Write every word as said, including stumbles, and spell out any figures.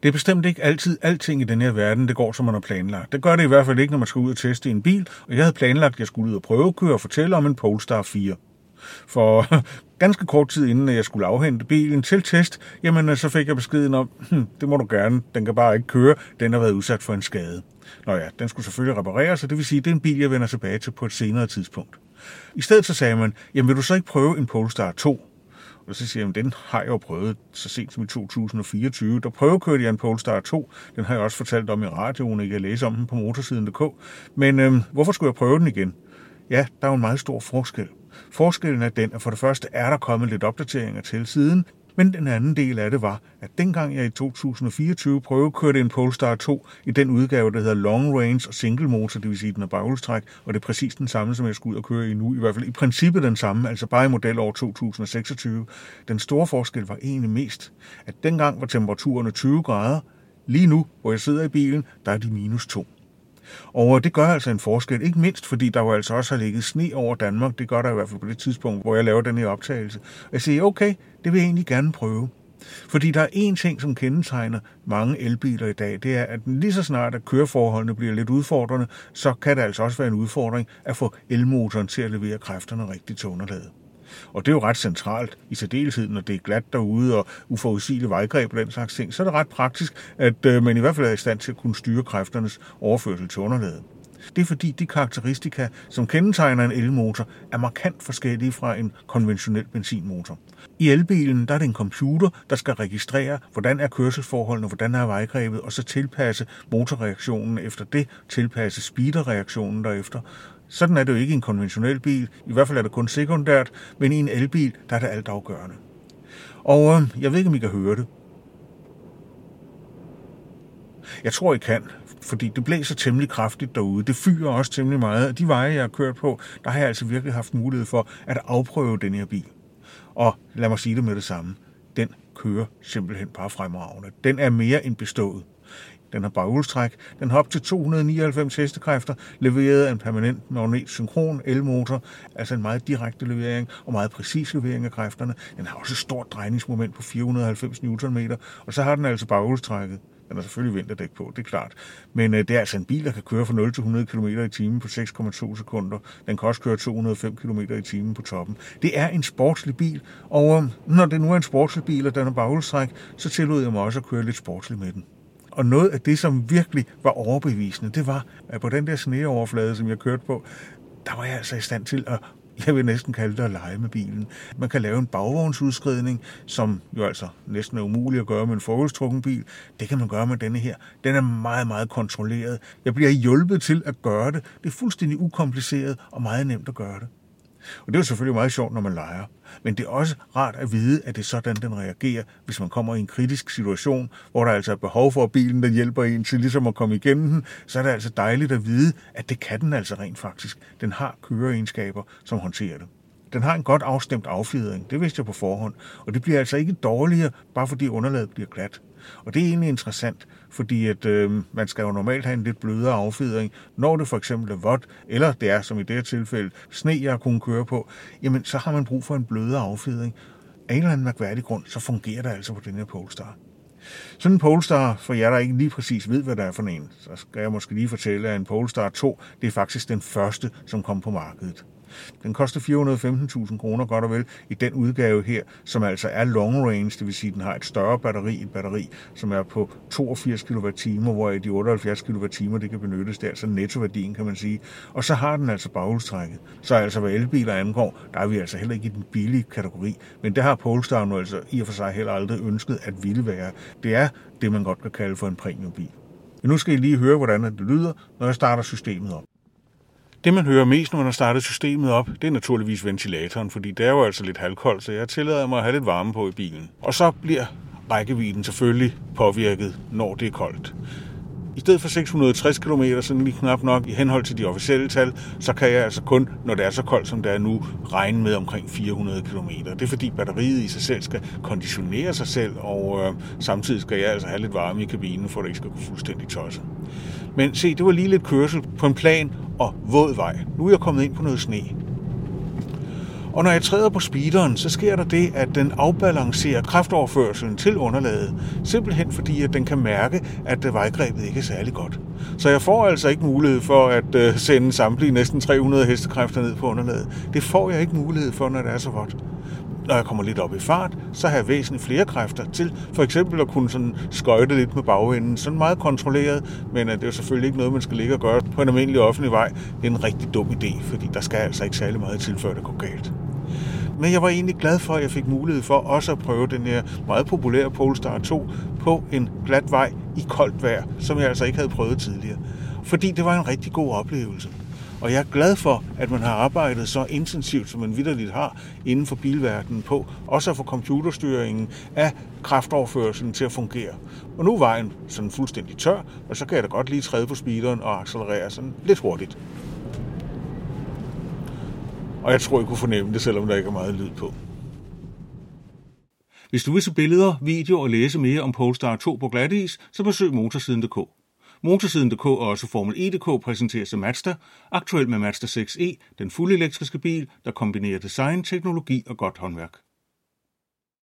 Det er bestemt ikke altid alting i den her verden, det går, som man har planlagt. Det gør det i hvert fald ikke, når man skal ud og teste en bil, og jeg havde planlagt, at jeg skulle ud og prøvekøre og fortælle om en Polestar fire. For ganske kort tid inden jeg skulle afhente bilen til test, jamen så fik jeg beskeden om, hm, det må du gerne, den kan bare ikke køre, den har været udsat for en skade. Nå ja, den skulle selvfølgelig repareres, så det vil sige, at det er en bil, jeg vender tilbage til på et senere tidspunkt. I stedet så sagde man, jamen vil du så ikke prøve en Polestar to? Og så siger jeg, den har jeg jo prøvet så sent som i to tusind og fireogtyve. Der prøvekørte jeg en Polestar to. Den har jeg også fortalt om i radioen, og jeg kan læse om den på motorsiden punktum d k. Men øhm, hvorfor skulle jeg prøve den igen? Ja, der er jo en meget stor forskel. Forskellen er den, at for det første er der kommet lidt opdateringer til siden, men den anden del af det var, at dengang jeg i to tusind og fireogtyve prøvekørte en Polestar to i den udgave, der hedder Long Range og Single Motor, det vil sige, den er baghjulstræk, og det er præcis den samme, som jeg skal ud og køre i nu, i hvert fald i princippet den samme, altså bare i modelår to tusind og seksogtyve. Den store forskel var egentlig mest, at dengang var temperaturerne tyve grader, lige nu, hvor jeg sidder i bilen, der er de minus to. Og det gør altså en forskel, ikke mindst fordi der jo altså også har ligget sne over Danmark. Det gør der i hvert fald på det tidspunkt, hvor jeg laver den her optagelse. Jeg siger, okay, det vil jeg egentlig gerne prøve. Fordi der er én ting, som kendetegner mange elbiler i dag, det er, at lige så snart at køreforholdene bliver lidt udfordrende, så kan det altså også være en udfordring at få elmotoren til at levere kræfterne rigtigt til underlaget. Og det er jo ret centralt, i særdeleshed, når det er glat derude og uforudsigelige vejgreb og den slags ting, så er det ret praktisk, at man i hvert fald er i stand til at kunne styre kræfternes overførsel til underlaget. Det er fordi de karakteristika, som kendetegner en elmotor, er markant forskellige fra en konventionel benzinmotor. I elbilen der er det en computer, der skal registrere, hvordan er kørselsforholdene, hvordan er vejgrebet, og så tilpasse motorreaktionen efter det, tilpasse speederreaktionen derefter. Sådan er det jo ikke i en konventionel bil, i hvert fald er det kun sekundært, men i en elbil, der er det alt afgørende. Og øh, jeg ved ikke, om I kan høre det. Jeg tror, I kan, fordi det blæser temmelig kraftigt derude. Det fyrer også temmelig meget, og de veje, jeg har kørt på, der har jeg altså virkelig haft mulighed for at afprøve den her bil. Og lad mig sige det med det samme. Den kører simpelthen bare fremragende. Den er mere end bestået. Den har baghjulstræk, den har op til to hundrede og nioghalvfems hestekræfter, leveret af en permanent magnet-synkron elmotor, altså en meget direkte levering og meget præcis levering af kræfterne. Den har også et stort drejningsmoment på fire hundrede og halvfems newtonmeter, og så har den altså baghjulstrækket. Den har selvfølgelig vinterdæk på, det er klart. Men øh, det er altså en bil, der kan køre fra nul til hundrede kilometer i timen på seks komma to sekunder. Den kan også køre to hundrede og fem kilometer i timen på toppen. Det er en sportslig bil, og øh, når det nu er en sportslig bil, og den har baghjulstræk, så tillod jeg mig også at køre lidt sportsligt med den. Og noget af det, som virkelig var overbevisende, det var, at på den der sneoverflade, som jeg kørte på, der var jeg altså i stand til at, jeg vil næsten kalde det at lege med bilen. Man kan lave en bagvognsudskridning, som jo altså næsten er umuligt at gøre med en forhjulstrukken bil. Det kan man gøre med denne her. Den er meget, meget kontrolleret. Jeg bliver hjulpet til at gøre det. Det er fuldstændig ukompliceret og meget nemt at gøre det. Og det er jo selvfølgelig meget sjovt, når man leger. Men det er også rart at vide, at det er sådan, den reagerer, hvis man kommer i en kritisk situation, hvor der altså er behov for, at bilen den hjælper en til ligesom at komme igennem den, så er det altså dejligt at vide, at det kan den altså rent faktisk. Den har køreegenskaber, som håndterer det. Den har en godt afstemt affjedring, det vidste jeg på forhånd, og det bliver altså ikke dårligere, bare fordi underlaget bliver glat. Og det er egentlig interessant, fordi at, øh, man skal jo normalt have en lidt blødere affjedring. Når det for eksempel er vådt, eller det er som i det her tilfælde sne, jeg kunne køre på, jamen så har man brug for en blødere affjedring. Af en eller anden mærkværdig grund, så fungerer det altså på den her Polestar. Sådan en Polestar, for jer der ikke lige præcis ved, hvad der er for en, så skal jeg måske lige fortælle, at en Polestar to, det er faktisk den første, som kom på markedet. Den koster fire hundrede og femten tusind kroner godt og vel i den udgave her, som altså er long range, det vil sige, at den har et større batteri, et batteri, som er på toogfirs kilowatt-timer, hvor de otteoghalvfjerds kilowatt-timer, det kan benyttes der, så nettoværdien kan man sige. Og så har den altså baghjulstrækket. Så altså hvad elbiler angår, der er vi altså heller ikke i den billige kategori, men det har Polestar nu altså i og for sig heller aldrig ønsket at ville være. Det er det, man godt kan kalde for en premiumbil. Men nu skal I lige høre, hvordan det lyder, når jeg starter systemet op. Det, man hører mest, når man har startet systemet op, det er naturligvis ventilatoren, fordi det er jo altså lidt halvkoldt, så jeg tillader mig at have lidt varme på i bilen. Og så bliver rækkevidden selvfølgelig påvirket, når det er koldt. I stedet for seks hundrede og tres kilometer, sådan lige knap nok i henhold til de officielle tal, så kan jeg altså kun, når det er så koldt som det er nu, regne med omkring fire hundrede kilometer. Det er fordi batteriet i sig selv skal konditionere sig selv, og øh, samtidig skal jeg altså have lidt varme i kabinen, for at det ikke skal gå fuldstændig tosset. Men se, det var lige lidt kørsel på en plan og våd vej. Nu er jeg kommet ind på noget sne. Og når jeg træder på speederen, så sker der det, at den afbalancerer kraftoverførselen til underlaget, simpelthen fordi, at den kan mærke, at vejgrebet ikke er særlig godt. Så jeg får altså ikke mulighed for at uh, sende samtlige næsten tre hundrede hestekræfter ned på underlaget. Det får jeg ikke mulighed for, når det er så vådt. Når jeg kommer lidt op i fart, så har jeg væsentligt flere kræfter til for eksempel at kunne sådan skøjte lidt med bagenden. Sådan meget kontrolleret, men det er jo selvfølgelig ikke noget, man skal ligge og gøre på en almindelig offentlig vej. Det er en rigtig dum idé, fordi der skal altså ikke særlig meget til, før det går galt. Men jeg var egentlig glad for, at jeg fik mulighed for også at prøve den her meget populære Polestar to på en glat vej i koldt vejr, som jeg altså ikke havde prøvet tidligere. Fordi det var en rigtig god oplevelse. Og jeg er glad for, at man har arbejdet så intensivt, som man vitterligt har inden for bilverdenen på, også at få computerstyringen af kraftoverførselen til at fungere. Og nu er vejen sådan fuldstændig tør, og så kan jeg da godt lige træde på speederen og accelerere sådan lidt hurtigt. Og jeg tror, jeg kunne fornemme det, selvom der ikke er meget lyd på. Hvis du vil se billeder, videoer og læse mere om Polestar to på glatis, så besøg motorsiden punktum d k. Motorsiden punktum d k og også Formel E punktum d k præsenteres af Mazda, aktuelt med Mazda seks e, den fulde elektriske bil, der kombinerer design, teknologi og godt håndværk.